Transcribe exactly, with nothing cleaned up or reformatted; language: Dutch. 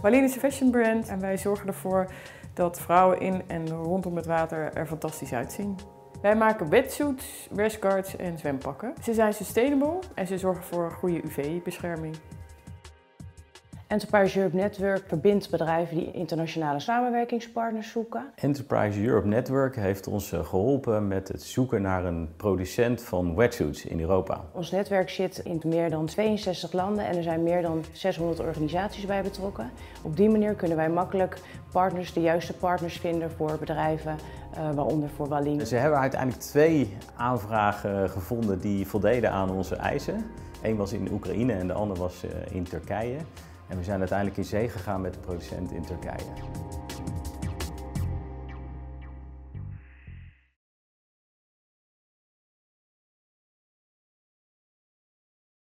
Waline is een fashion brand en wij zorgen ervoor dat vrouwen in en rondom het water er fantastisch uitzien. Wij maken wetsuits, rashguards en zwempakken. Ze zijn sustainable en ze zorgen voor goede U V-bescherming. Enterprise Europe Network verbindt bedrijven die internationale samenwerkingspartners zoeken. Enterprise Europe Network heeft ons geholpen met het zoeken naar een producent van wetsuits in Europa. Ons netwerk zit in meer dan tweeënzestig landen en er zijn meer dan zeshonderd organisaties bij betrokken. Op die manier kunnen wij makkelijk partners, de juiste partners vinden voor bedrijven, uh, waaronder voor Waline. Ze hebben uiteindelijk twee aanvragen gevonden die voldeden aan onze eisen. Eén was in Oekraïne en de ander was in Turkije. En we zijn uiteindelijk in zee gegaan met de producent in Turkije.